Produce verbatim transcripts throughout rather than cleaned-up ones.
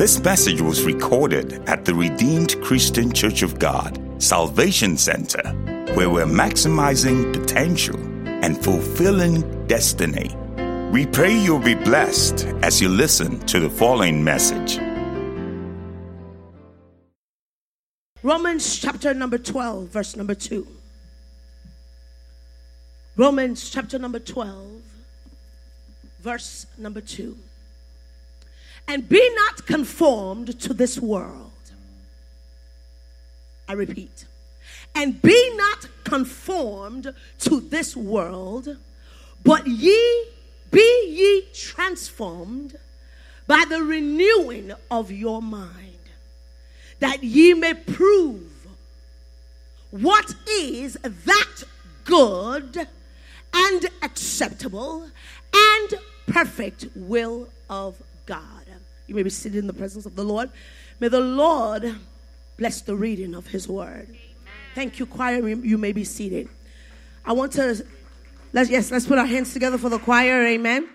This message was recorded at the Redeemed Christian Church of God, Salvation Center, where we're maximizing potential and fulfilling destiny. We pray you'll be blessed as you listen to the following message. Romans chapter number twelve, verse number two. Romans chapter number twelve, verse number two. And be not conformed to this world. I repeat. And be not conformed to this world, but ye be ye transformed by the renewing of your mind, that ye may prove what is that good and acceptable and perfect will of God. You may be seated in the presence of the Lord. May the Lord bless the reading of his word. Amen. Thank you, choir. You may be seated. I want to, let's, yes, let's put our hands together for the choir. Amen.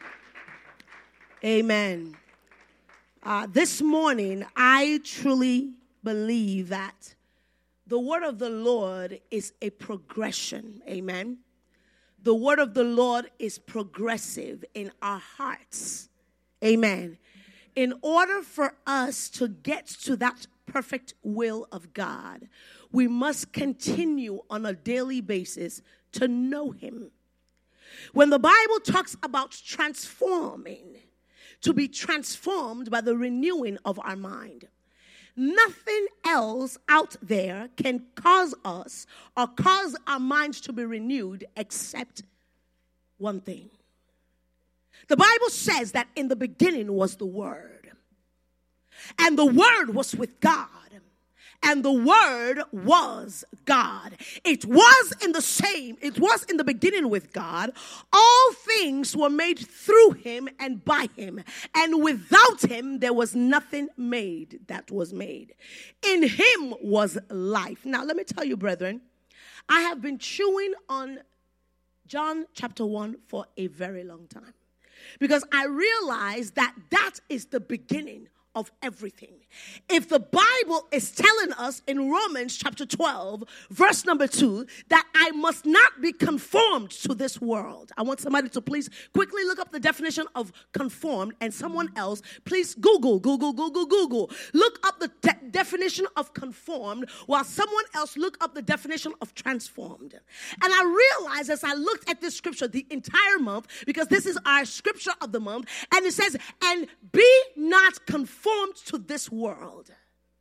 Amen. Uh, this morning, I truly believe that the word of the Lord is a progression. Amen. The word of the Lord is progressive in our hearts. Amen. In order for us to get to that perfect will of God, we must continue on a daily basis to know him. When the Bible talks about transforming, to be transformed by the renewing of our mind, nothing else out there can cause us or cause our minds to be renewed except one thing. The Bible says that in the beginning was the Word, and the Word was with God, and the Word was God. It was in the same, it was in the beginning with God. All things were made through him and by him, and without him there was nothing made that was made. In him was life. Now let me tell you, brethren, I have been chewing on John chapter one for a very long time, because I realize that that is the beginning of everything. If the Bible is telling us in Romans chapter twelve, verse number two, that I must not be conformed to this world. I want somebody to please quickly look up the definition of conformed, and someone else, please Google, Google, Google, Google. Look up the de- definition of conformed, while someone else look up the definition of transformed. And I realized as I looked at this scripture the entire month, because this is our scripture of the month, and it says, and be not conformed to this world.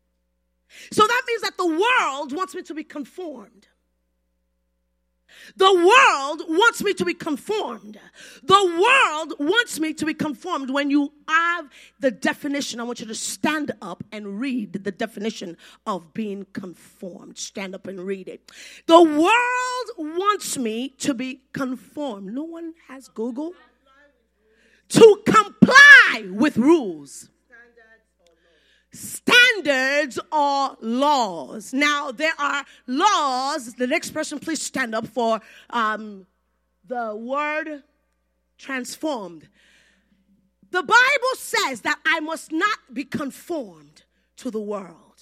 So that means that the world wants me to be conformed. The world wants me to be conformed. The world wants me to be conformed. When you have the definition, I want you to stand up and read the definition of being conformed. Stand up and read it. The world wants me to be conformed. No one has Google? To comply with rules. Standards or laws. Now, there are laws. The next person, please stand up for um, the word transformed. The Bible says that I must not be conformed to the world.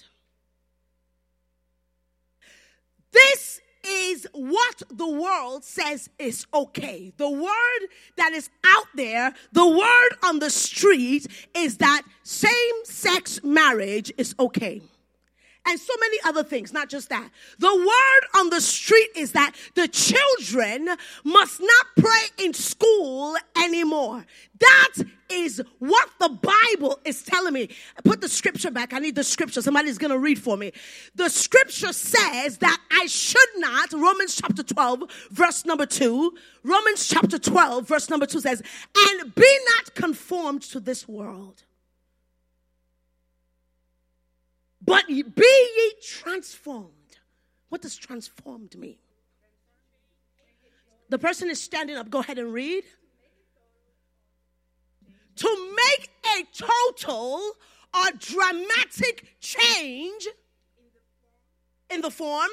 This is what the world says is okay. The word that is out there, the word on the street is that same-sex marriage is okay. And so many other things, not just that. The word on the street is that the children must not pray in school anymore. That is what the Bible is telling me. Put the scripture back. I need the scripture. Somebody's going to read for me. The scripture says that I should not, Romans chapter twelve, verse number two. Romans chapter twelve, verse number two says, and be not conformed to this world, but be ye transformed. What does transformed mean? The person is standing up. Go ahead and read. To make a total or dramatic change in the form.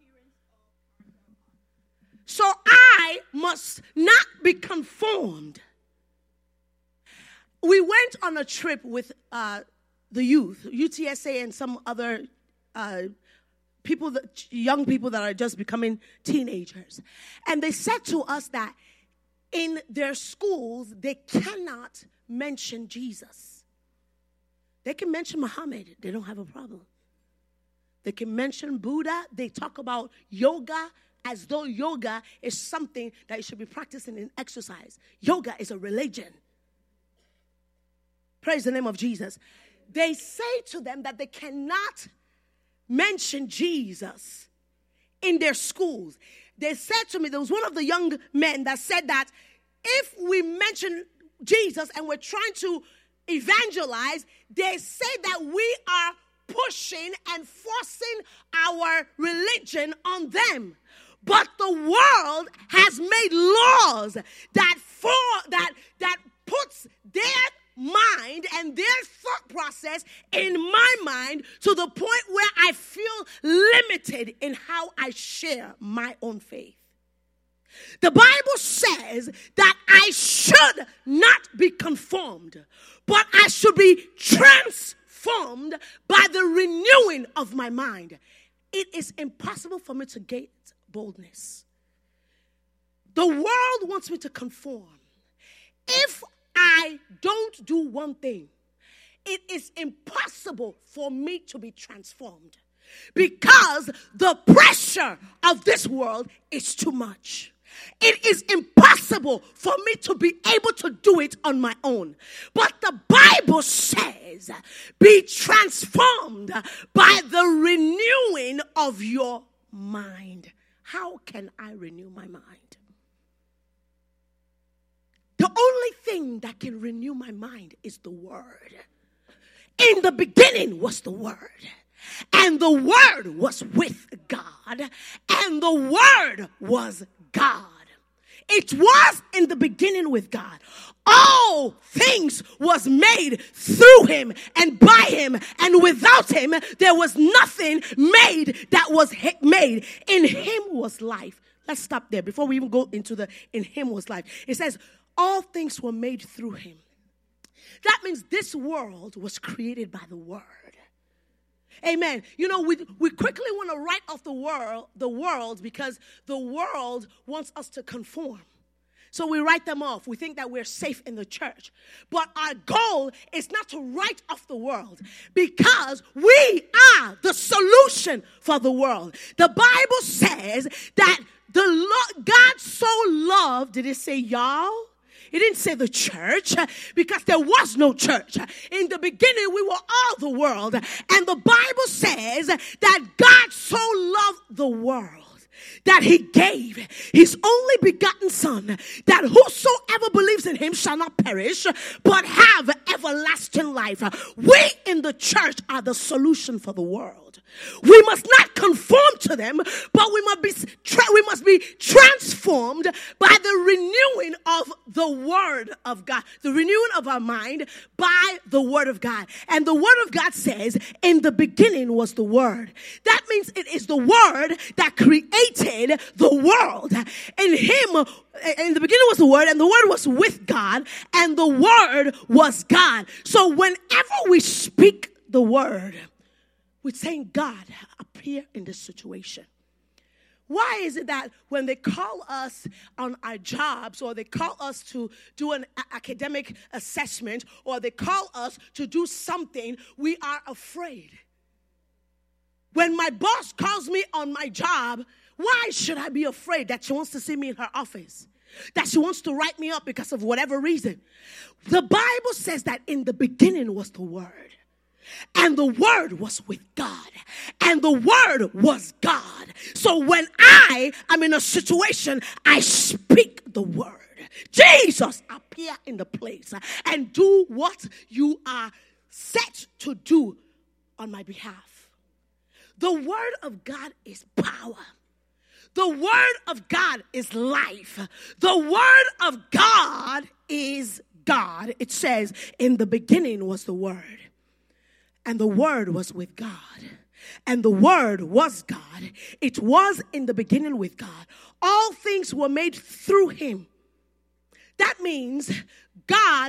So I must not be conformed. We went on a trip with uh, the youth, U T S A and some other uh, people, that, young people that are just becoming teenagers. And they said to us that in their schools, they cannot mention Jesus. They can mention Muhammad. They don't have a problem. They can mention Buddha. They talk about yoga as though yoga is something that you should be practicing in exercise. Yoga is a religion. Praise the name of Jesus. They say to them that they cannot mention Jesus in their schools. They said to me, there was one of the young men that said that if we mention Jesus and we're trying to evangelize, they say that we are pushing and forcing our religion on them. But the world has made laws that for that that puts their mind and their thought process in my mind to the point where I feel limited in how I share my own faith. The Bible says that I should not be conformed, but I should be transformed by the renewing of my mind. It is impossible for me to gain boldness. The world wants me to conform. If I don't do one thing, it is impossible for me to be transformed because the pressure of this world is too much. It is impossible for me to be able to do it on my own. But the Bible says, be transformed by the renewing of your mind. How can I renew my mind? The only thing that can renew my mind is the Word. In the beginning was the Word. And the Word was with God. And the Word was God. It was in the beginning with God. All things was made through him and by him, and without him there was nothing made that was made. In him was life. Let's stop there before we even go into the in him was life. It says all things were made through him. That means this world was created by the Word. Amen. You know, we we quickly want to write off the world, the world because the world wants us to conform. So we write them off. We think that we're safe in the church. But our goal is not to write off the world because we are the solution for the world. The Bible says that the lo- God so loved, did it say y'all? It didn't say the church because there was no church. In the beginning, we were all the world. And the Bible says that God so loved the world that he gave his only begotten Son, that whosoever believes in him shall not perish, but have everlasting life. We in the church are the solution for the world. We must not conform to them, but we must be tra- we must be transformed by the renewing of the Word of God, the renewing of our mind by the Word of God. And the Word of God says, in the beginning was the Word. That means it is the Word that created the world. In him, in the beginning was the Word, and the Word was with God, and the Word was God. So whenever we speak the Word, we're saying, God, appear in this situation. Why is it that when they call us on our jobs, or they call us to do an a- academic assessment, or they call us to do something, we are afraid? When my boss calls me on my job, why should I be afraid that she wants to see me in her office? That she wants to write me up because of whatever reason? The Bible says that in the beginning was the Word. And the Word was with God. And the Word was God. So when I am in a situation, I speak the Word. Jesus, appear in the place and do what you are set to do on my behalf. The Word of God is power. The Word of God is life. The Word of God is God. It says, in the beginning was the Word. And the Word was with God. And the Word was God. It was in the beginning with God. All things were made through him. That means God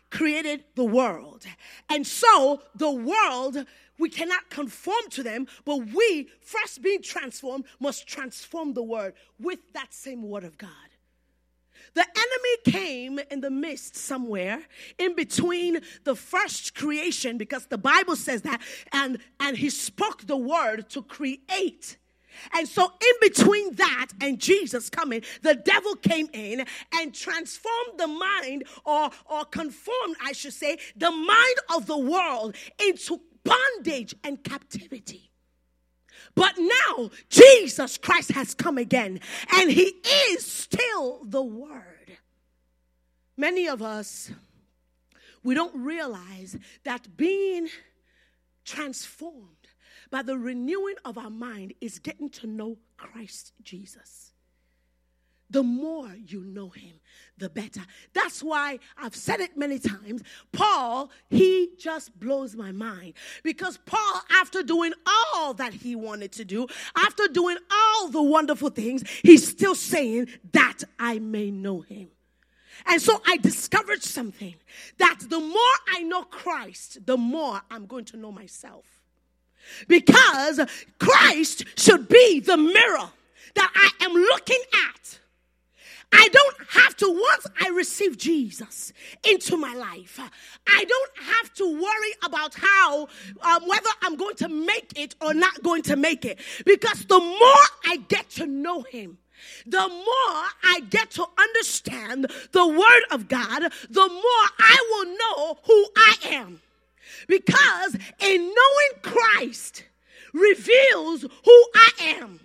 created the world. And so the world, we cannot conform to them, but we, first being transformed, must transform the word with that same word of God. The enemy came in the midst somewhere in between the first creation, because the Bible says that, and, and he spoke the word to create. And so in between that and Jesus coming, the devil came in and transformed the mind, or, or conformed, I should say, the mind of the world into bondage and captivity. But now Jesus Christ has come again, and he is still the word. Many of us, we don't realize that being transformed by the renewing of our mind is getting to know Christ Jesus. The more you know him, the better. That's why I've said it many times. Paul, he just blows my mind. Because Paul, after doing all that he wanted to do, after doing all the wonderful things, he's still saying that I may know him. And so I discovered something, that the more I know Christ, the more I'm going to know myself. Because Christ should be the mirror that I am looking at. I don't have to, once I receive Jesus into my life, I don't have to worry about how, um, whether I'm going to make it or not going to make it. Because the more I get to know him, the more I get to understand the word of God, the more I will know who I am. Because in knowing Christ reveals who I am.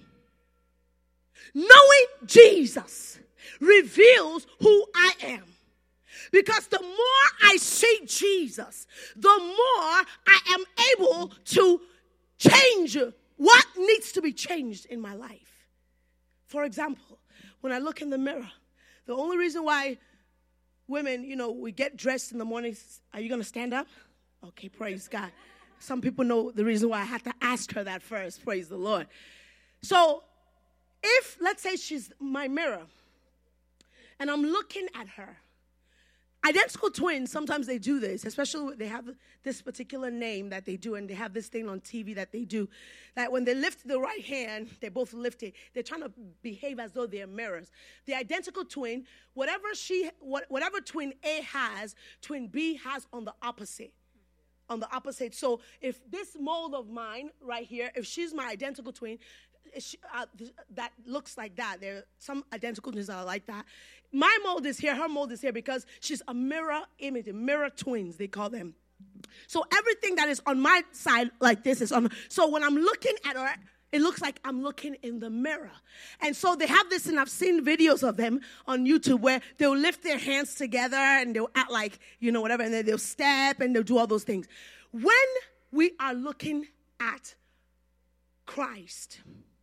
Knowing Jesus reveals who I am. Because the more I see Jesus, the more I am able to change what needs to be changed in my life. For example, when I look in the mirror, the only reason why women, you know, we get dressed in the morning, are you going to stand up? Okay, praise God. Some people know the reason why I had to ask her that first. Praise the Lord. So if, let's say she's my mirror, and I'm looking at her, identical twins, sometimes they do this, especially when they have this particular name that they do, and they have this thing on T V that they do, that when they lift the right hand, they both lift it. They're trying to behave as though they're mirrors. The identical twin, whatever she, whatever twin A has, twin B has on the opposite. On the opposite. So if this mold of mine right here, if she's my identical twin, she, uh, that looks like that. There are some identical twins that are like that. My mold is here, her mold is here, because she's a mirror image, mirror twins, they call them. So everything that is on my side like this is on. So when I'm looking at her, it looks like I'm looking in the mirror. And so they have this, and I've seen videos of them on YouTube where they'll lift their hands together and they'll act like, you know, whatever, and then they'll step and they'll do all those things. When we are looking at Christ,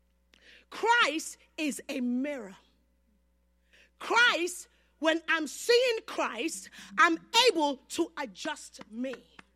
Christ is a mirror. Christ, when I'm seeing Christ, I'm able to adjust me.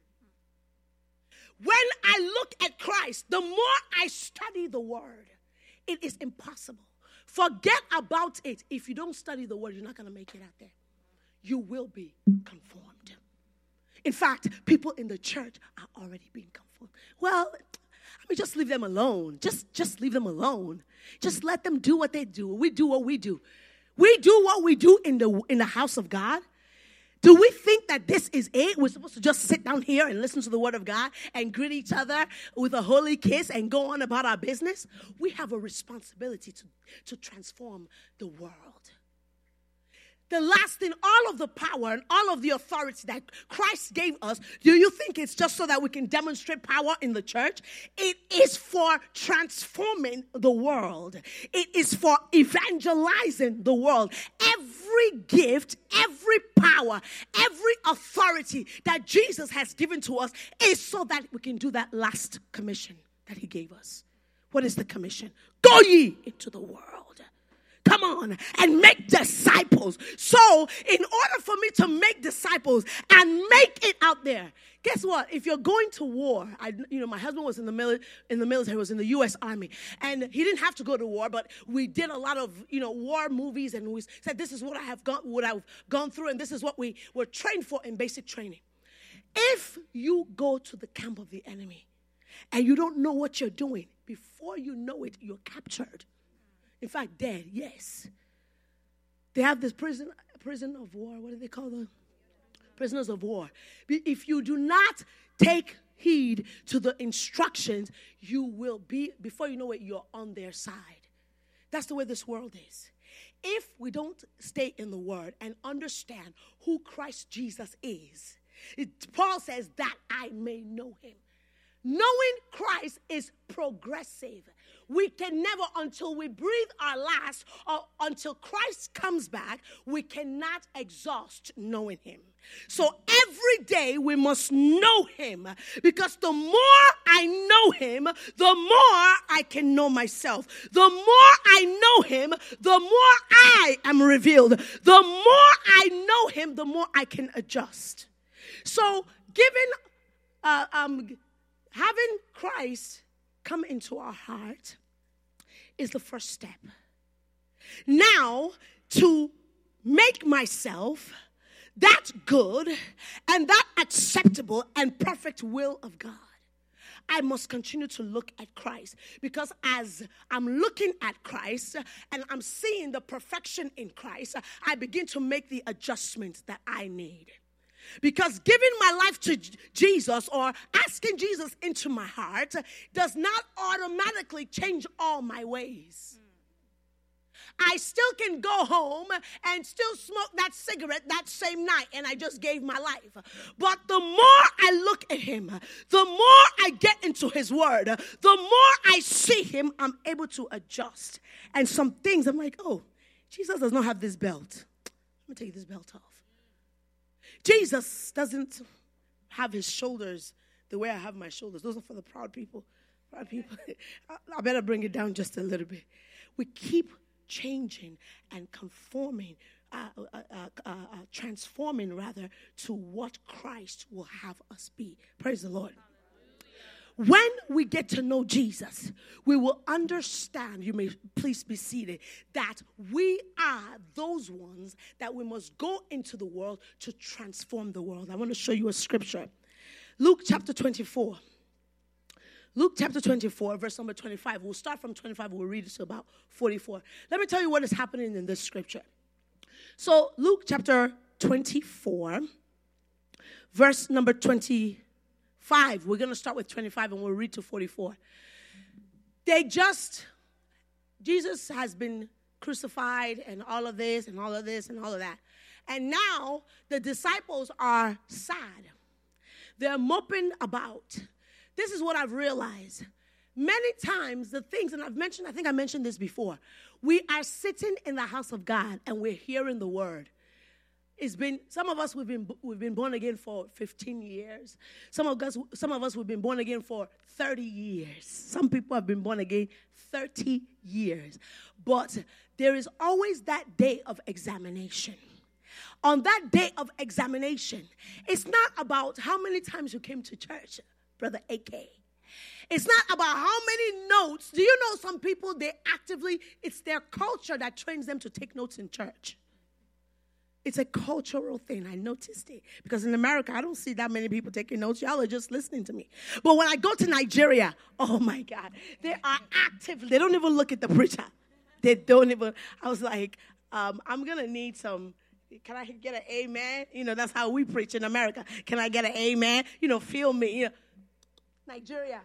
When I look at Christ, the more I study the word, it is impossible. Forget about it. If you don't study the word, you're not going to make it out there. You will be conformed. In fact, people in the church are already being conformed. Well, I mean, just leave them alone. Just, just leave them alone. Just let them do what they do. We do what we do. We do what we do in the in the house of God. Do we think that this is it? We're supposed to just sit down here and listen to the word of God and greet each other with a holy kiss and go on about our business? We have a responsibility to, to transform the world. The last thing, all of the power and all of the authority that Christ gave us, do you think it's just so that we can demonstrate power in the church? It is for transforming the world. It is for evangelizing the world. Every gift, every power, every authority that Jesus has given to us is so that we can do that last commission that he gave us. What is the commission? Go ye into the world. come on, and make disciples. So in order for me to make disciples and make it out there, guess what? If you're going to war, I, you know, my husband was in the, mili- in the military, was in the U S Army, and he didn't have to go to war, but we did a lot of, you know, war movies, and we said, this is what I have gone, what I've gone through, and this is what we were trained for in basic training. If you go to the camp of the enemy and you don't know what you're doing, before you know it, you're captured. In fact, dead, yes. They have this prison, prison of war, what do they call them? Prisoners of war. If you do not take heed to the instructions, you will be, before you know it, you're on their side. That's the way this world is. If we don't stay in the word and understand who Christ Jesus is, it, Paul says that I may know him. Knowing Christ is progressive. We can never, until we breathe our last, or until Christ comes back, we cannot exhaust knowing him. So every day we must know him, because the more I know him, the more I can know myself. The more I know him, the more I am revealed. The more I know him, the more I can adjust. So giving, uh, um, having Christ come into our heart is the first step. Now, to make myself that good and that acceptable and perfect will of God, I must continue to look at Christ, because as I'm looking at Christ and I'm seeing the perfection in Christ, I begin to make the adjustments that I need. Because giving my life to Jesus or asking Jesus into my heart does not automatically change all my ways. I still can go home and still smoke that cigarette that same night, and I just gave my life. But the more I look at him, the more I get into his word, the more I see him, I'm able to adjust. And some things I'm like, oh, Jesus does not have this belt. Let me take this belt off. Jesus doesn't have his shoulders the way I have my shoulders. Those are for the proud people. Proud people. I better bring it down just a little bit. We keep changing and conforming, uh, uh, uh, uh, uh, transforming rather, to what Christ will have us be. Praise the Lord. When we get to know Jesus, we will understand, you may please be seated, that we are those ones that we must go into the world to transform the world. I want to show you a scripture. Luke chapter twenty-four. Luke chapter twenty-four, verse number twenty-five. We'll start from twenty-five. We'll read it to about forty-four. Let me tell you what is happening in this scripture. So Luke chapter twenty-four, verse number twenty-five. We're going to start with twenty-five and we'll read to forty-four. They just, Jesus has been crucified and all of this and all of this and all of that. And now the disciples are sad. They're moping about. This is what I've realized. Many times the things, and I've mentioned, I think I mentioned this before, we are sitting in the house of God and we're hearing the word. It's been, some of us, we've been we've been born again for fifteen years. Some of us, some of us, we've been born again for thirty years. Some people have been born again thirty years. But there is always that day of examination. On that day of examination, it's not about how many times you came to church, Brother A K. It's not about how many notes. Do you know some people, they actively, it's their culture that trains them to take notes in church. It's a cultural thing. I noticed it. Because in America, I don't see that many people taking notes. Y'all are just listening to me. But when I go to Nigeria, oh my God, they are active. They don't even look at the preacher. They don't even. I was like, um, I'm going to need some. Can I get an amen? You know, that's how we preach in America. Can I get an amen? You know, feel me. You know, Nigeria.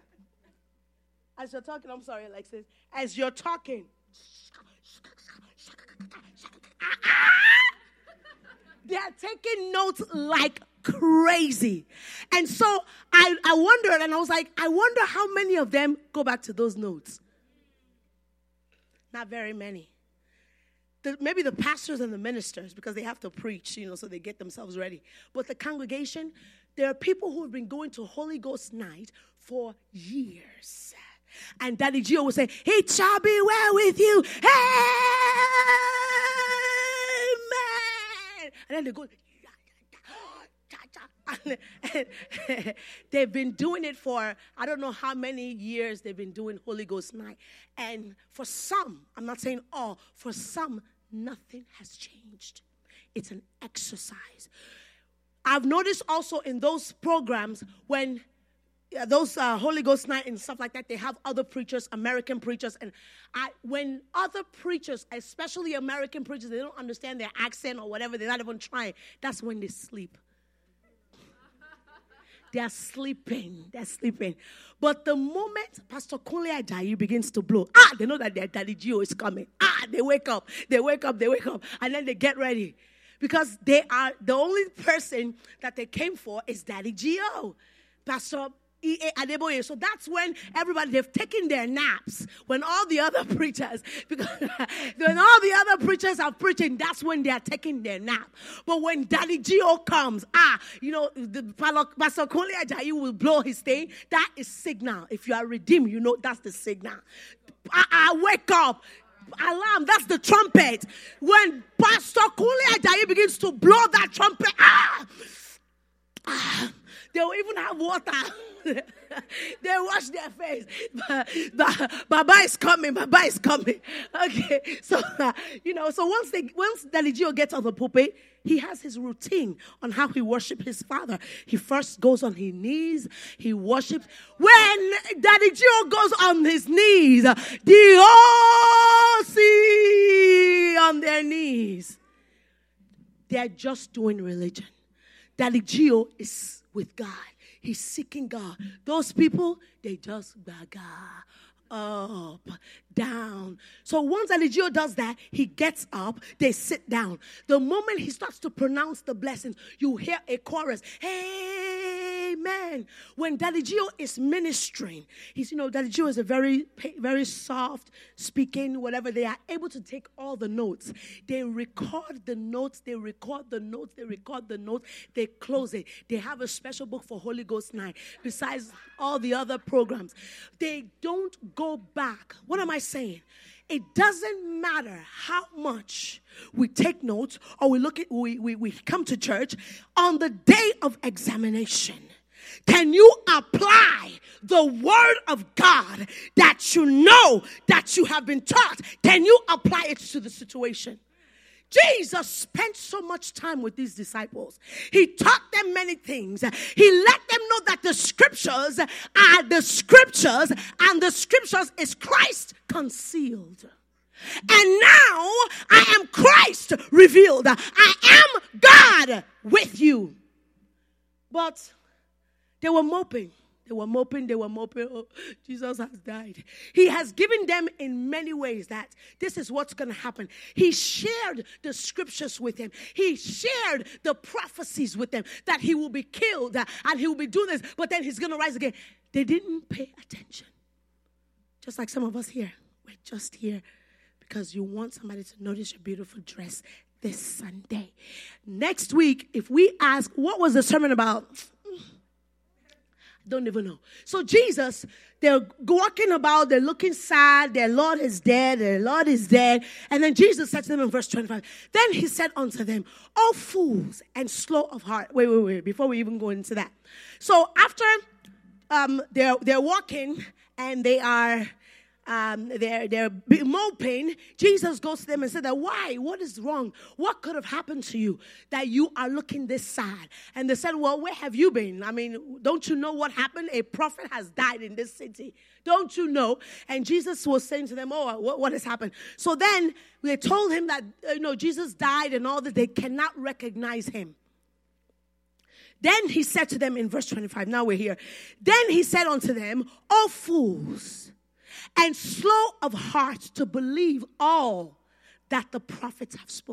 As you're talking, I'm sorry, Alexis. As you're talking. They are taking notes like crazy. And so I, I wondered, and I was like, I wonder how many of them go back to those notes. Not very many. The, maybe the pastors and the ministers, because they have to preach, you know, so they get themselves ready. But the congregation, there are people who have been going to Holy Ghost night for years. And Daddy Gio will say, it shall be well with you. Amen. And then they go, and, and they've been doing it for, I don't know how many years they've been doing Holy Ghost night. And for some, I'm not saying all, for some, nothing has changed. It's an exercise. I've noticed also in those programs when uh, those uh, Holy Ghost night and stuff like that, they have other preachers, American preachers. And I, when other preachers, especially American preachers, they don't understand their accent or whatever, they're not even trying, that's when they sleep. They're sleeping. They're sleeping. But the moment Pastor Kunle Ajayi begins to blow, ah, they know that their Daddy Gio is coming. Ah, they wake up. They wake up. They wake up. And then they get ready. Because they are, the only person that they came for is Daddy Gio. Pastor E A Adeboye. So that's when everybody, they've taken their naps. When all the other preachers, because when all the other preachers are preaching, that's when they are taking their nap. But when Daddy Gio comes, ah, you know, the Pastor Kunle Ajayi will blow his thing. That is signal. If you are redeemed, you know that's the signal. I, I wake up. Alarm, that's the trumpet. When Pastor Kunle Ajayi begins to blow that trumpet, ah, ah they'll even have water. They wash their face. Baba is coming. Baba is coming. Okay, so uh, you know, so once they once Daddy Gio gets on the pulpit, he has his routine on how he worships his Father. He first goes on his knees. He worships. When Daddy Gio goes on his knees, the O C on their knees, they're just doing religion. Daddy Gio is with God. He's seeking God. Those people, they just baga up, down. So once Daddy Gio does that, he gets up, they sit down. The moment he starts to pronounce the blessings, you hear a chorus, amen. When Daddy Gio is ministering, he's, you know, Daddy Gio is a very, very soft speaking, whatever. They are able to take all the notes. They record the notes, they record the notes, they record the notes, they close it. They have a special book for Holy Ghost night, besides all the other programs. They don't go back. What am I saying? It doesn't matter how much we take notes or we look at we, we, we come to church on the day of examination. Can you apply the word of God that you know that you have been taught? Can you apply it to the situation? Jesus spent so much time with these disciples. He taught them many things. He let them know that the scriptures are the scriptures, and the scriptures is Christ concealed. And now I am Christ revealed. I am God with you. But they were moping. They were moping, they were moping. Oh, Jesus has died. He has given them in many ways that this is what's going to happen. He shared the scriptures with them. He shared the prophecies with them that he will be killed uh, and he will be doing this, but then he's going to rise again. They didn't pay attention. Just like some of us here. We're just here because you want somebody to notice your beautiful dress this Sunday. Next week, if we ask, what was the sermon about? Don't even know. So Jesus, they're walking about, they're looking sad, their Lord is dead, their Lord is dead. And then Jesus said to them in verse twenty-five, then he said unto them, O fools and slow of heart. Wait, wait, wait, before we even go into that. So after um, they're, they're walking and they are... Um, they're, they're moping, Jesus goes to them and said that, why? What is wrong? What could have happened to you that you are looking this sad? And they said, well, where have you been? I mean, don't you know what happened? A prophet has died in this city. Don't you know? And Jesus was saying to them, oh, what, what has happened? So then they told him that, you know, Jesus died and all that. They cannot recognize him. Then he said to them in verse twenty-five, now we're here. Then he said unto them, O fools, and slow of heart to believe all that the prophets have spoken.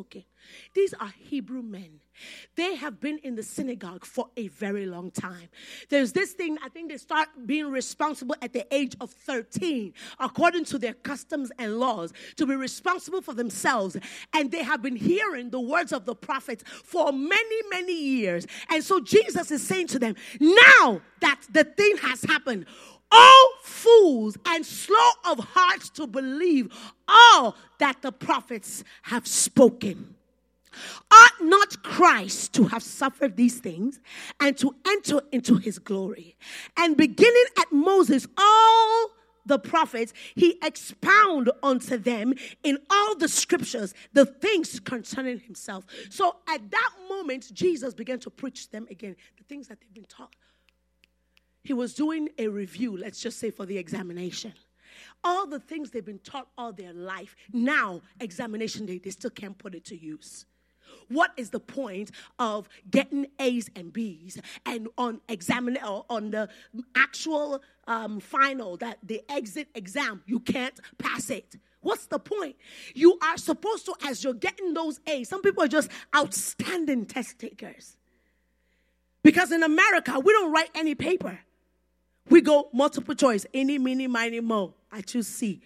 These are Hebrew men. They have been in the synagogue for a very long time. There's this thing, I think they start being responsible at the age of thirteen, according to their customs and laws, to be responsible for themselves. And they have been hearing the words of the prophets for many, many years. And so Jesus is saying to them, now that the thing has happened, all fools and slow of heart to believe all that the prophets have spoken. Ought not Christ to have suffered these things and to enter into his glory? And beginning at Moses, all the prophets, he expound unto them in all the scriptures the things concerning himself. So at that moment, Jesus began to preach them again, the things that they've been taught. He was doing a review, let's just say, for the examination. All the things they've been taught all their life, now, examination day, they still can't put it to use. What is the point of getting A's and B's and on examine or on the actual um, final, that the exit exam, you can't pass it? What's the point? You are supposed to, as you're getting those A's, some people are just outstanding test takers. Because in America, we don't write any paper. We go multiple choice, any, mini, miny, mo. I choose C.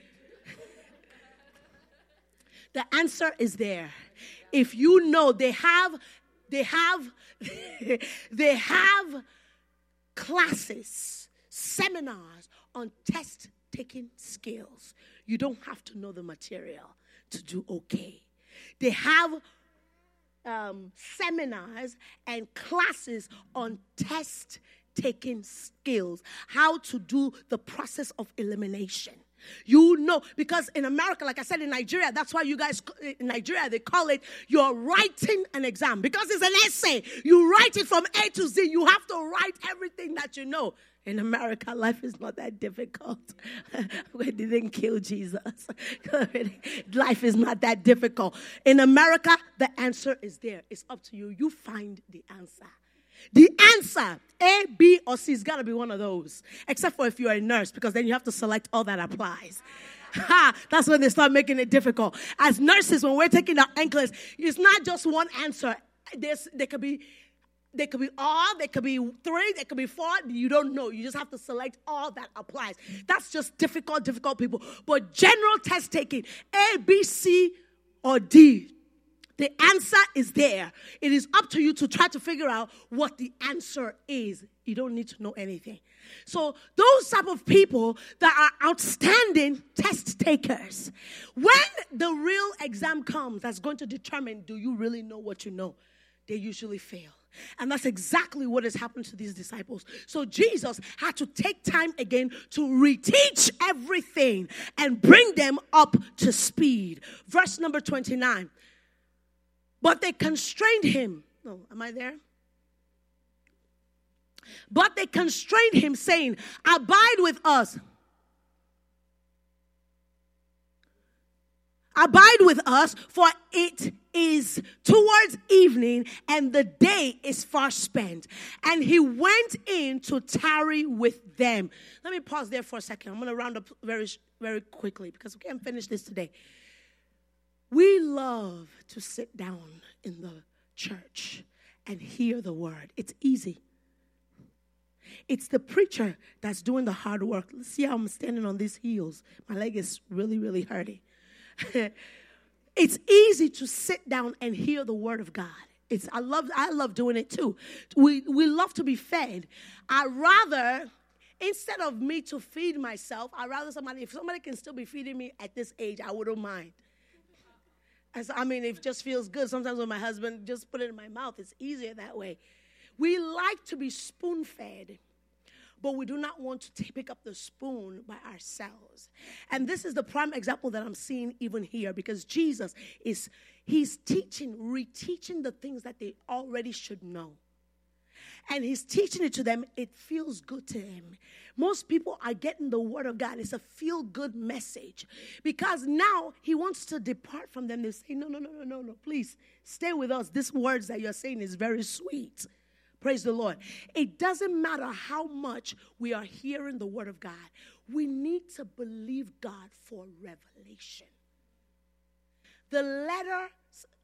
The answer is there. If you know they have, they have, they have classes, seminars on test-taking skills. You don't have to know the material to do okay. They have um, seminars and classes on test-taking skills, how to do the process of elimination. You know, because in America, like I said, in Nigeria, that's why you guys, in Nigeria, they call it, you're writing an exam. Because it's an essay. You write it from A to Z. You have to write everything that you know. In America, life is not that difficult. We didn't kill Jesus. Life is not that difficult. In America, the answer is there. It's up to you. You find the answer. The answer, A, B, or C, is got to be one of those. Except for if you're a nurse, because then you have to select all that applies. Ha! That's when they start making it difficult. As nurses, when we're taking our NCLEX, it's not just one answer. There's, there could be, there could be all, there could be three, there could be four. You don't know. You just have to select all that applies. That's just difficult, difficult people. But general test taking, A, B, C, or D. The answer is there. It is up to you to try to figure out what the answer is. You don't need to know anything. So those type of people that are outstanding test takers, when the real exam comes that's going to determine, do you really know what you know, they usually fail. And that's exactly what has happened to these disciples. So Jesus had to take time again to reteach everything and bring them up to speed. Verse number twenty-nine. But they constrained him. No, am I there? But they constrained him, saying, abide with us. Abide with us, for it is towards evening, and the day is far spent. And he went in to tarry with them. Let me pause there for a second. I'm going to round up very, very quickly, because we can't finish this today. We love to sit down in the church and hear the word. It's easy. It's the preacher that's doing the hard work. Let's see how I'm standing on these heels. My leg is really, really hurting. It's easy to sit down and hear the word of God. It's I love I love doing it too. We we love to be fed. I rather, instead of me to feed myself, I rather somebody, if somebody can still be feeding me at this age, I wouldn't mind. As, I mean, it just feels good. Sometimes when my husband just put it in my mouth, it's easier that way. We like to be spoon-fed, but we do not want to take, pick up the spoon by ourselves. And this is the prime example that I'm seeing even here, because Jesus is, he's teaching, reteaching the things that they already should know. And he's teaching it to them. It feels good to him. Most people are getting the word of God. It's a feel-good message. Because now he wants to depart from them. They say, no, no, no, no, no, no. Please stay with us. These words that you're saying is very sweet. Praise the Lord. It doesn't matter how much we are hearing the word of God. We need to believe God for revelation. The letter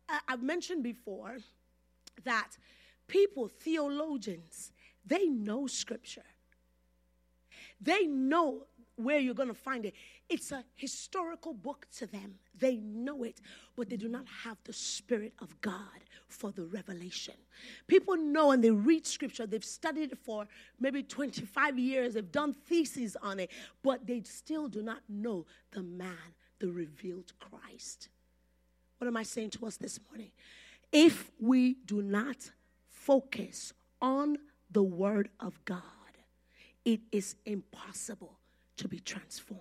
I've mentioned before that people, theologians, they know Scripture. They know where you're going to find it. It's a historical book to them. They know it, but they do not have the Spirit of God for the revelation. People know and they read Scripture. They've studied it for maybe twenty-five years. They've done theses on it, but they still do not know the man, the revealed Christ. What am I saying to us this morning? If we do not focus on the Word of God, it is impossible to be transformed.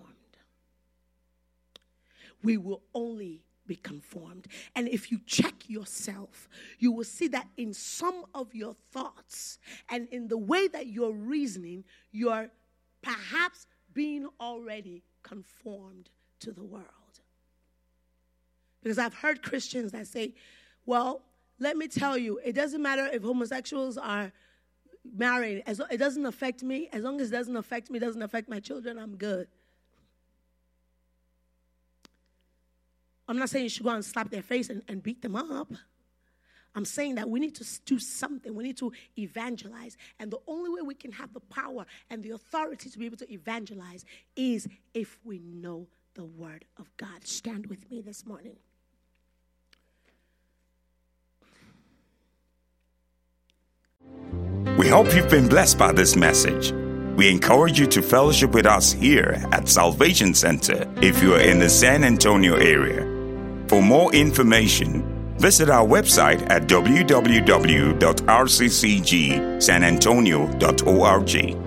We will only be conformed. And if you check yourself, you will see that in some of your thoughts and in the way that you're reasoning, you're perhaps being already conformed to the world. Because I've heard Christians that say, well, let me tell you, it doesn't matter if homosexuals are married. As it doesn't affect me. As long as it doesn't affect me, it doesn't affect my children, I'm good. I'm not saying you should go and slap their face and, and beat them up. I'm saying that we need to do something. We need to evangelize. And the only way we can have the power and the authority to be able to evangelize is if we know the Word of God. Stand with me this morning. We hope you've been blessed by this message. We encourage you to fellowship with us here at Salvation Center if you are in the San Antonio area. For more information, visit our website at w w w dot r c c g san antonio dot org.